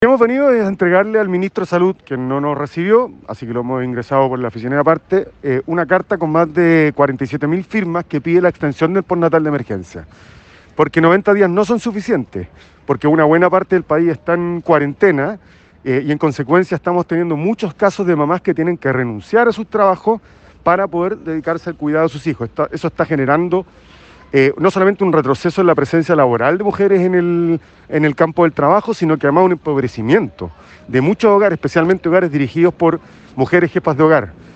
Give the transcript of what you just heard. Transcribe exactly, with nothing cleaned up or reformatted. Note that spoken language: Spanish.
Hemos venido a entregarle al ministro de Salud, que no nos recibió, así que lo hemos ingresado por la oficina de aparte, eh, una carta con más de cuarenta y siete mil firmas que pide la extensión del postnatal de emergencia. Porque noventa días no son suficientes, porque una buena parte del país está en cuarentena eh, y en consecuencia estamos teniendo muchos casos de mamás que tienen que renunciar a sus trabajos para poder dedicarse al cuidado de sus hijos. Esto, eso está generando eh, no solamente un retroceso en la presencia laboral de mujeres en el, en el campo del trabajo, sino que además un empobrecimiento de muchos hogares, especialmente hogares dirigidos por mujeres jefas de hogar.